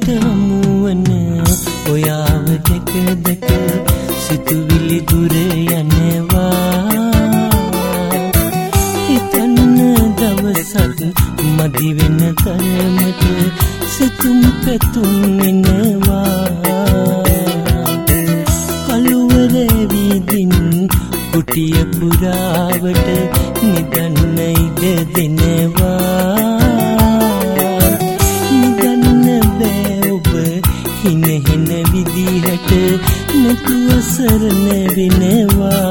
හිත හමුවන ඔයාව දැක දැක සිතුවිලි දුර යනවා. හිතන්න දවසක් මදි වෙන තරමට සිතුම් පැතුම් එනවා. කළුවර වීදින් කුටිය පුරාවට නිදන්න ඉඩ දෙනවා. නිදන්න බෑ ඔබ හින හින විදිහට නැතුව සරණ වෙනවා.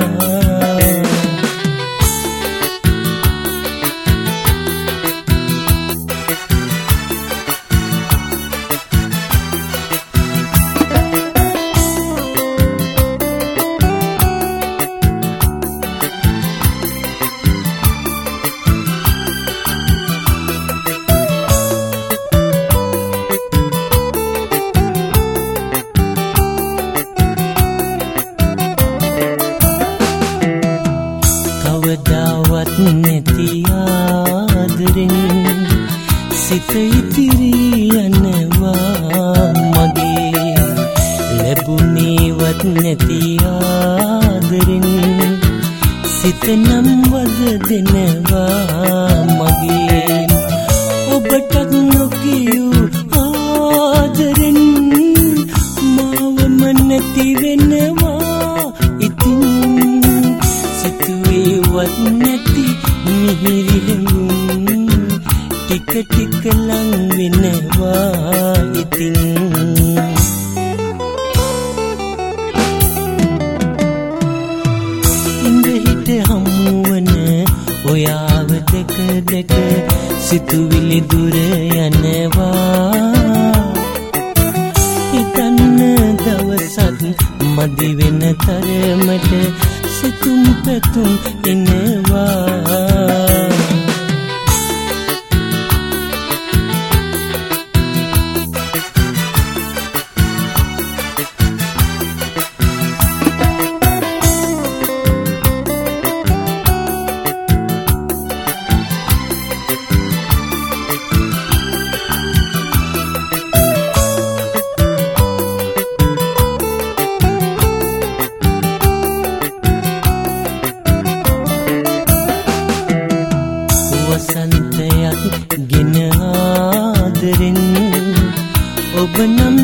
කවදාවත් නැති ආදරෙන් සිත ඉතිරී යනවා මගේ. ලැබුණේවත් නැති ආදරෙන් සිත නම් වද දෙනවා මගේ. ඔබටත් නොකියූ ආදරෙන් මාවම නැති වෙනවා. ඉතින් සිතුවේවත් නැති මිහිරි හැඟුම් ටික ටික ලං වෙනවා. ඉතින් ඉඳ හිට හමුවන ඔයාව දැක දැක සිතුවිලි දුර යනවා. හිතන්න දවසක් මදි වෙන තරමට සිතුම් පැතුම් එනවා. වසන්තයක් ගෙන ආදරෙන් ඔබ නම්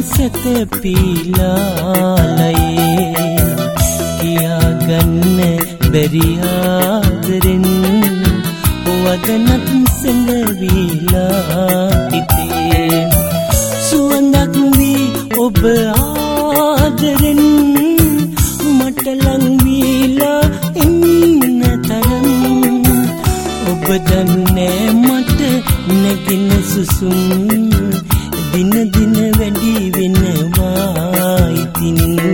සැතපීලාලයේ කියාගන්න බැරි ආදරෙන් වදනත් සැඟවීලා හිතේ. සුවඳක් වී ඔබ ආදරෙන් මට ලං වීලා ඉන්න තරම් ඔබ දන්නේ මට නැගින සුසුම් දින දින වැඩි වෙනවා. ඉතින්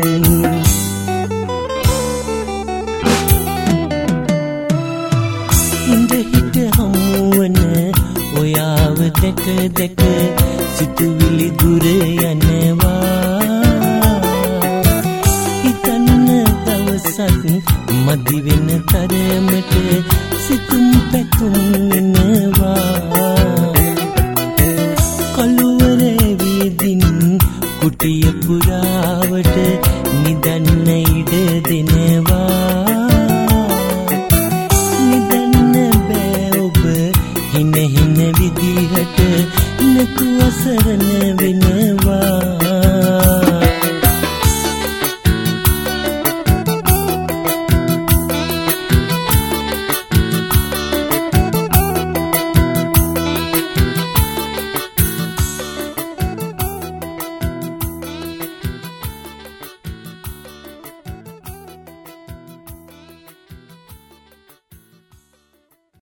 ඉඳ හිට හමුවන ඔයාව දැක දැක සිතුවිලි දුර යනවා. හිතන්න දවසක් මදි වෙන තරමට සිතුම් පැතුම් එනවා. කළුවර වීදින් කුටිය පුරාවට නිදන්න ඉඩ දෙනවා. නිදන්න බෑ ඔබ හින හින විදිහට නැතුව සරණ වෙන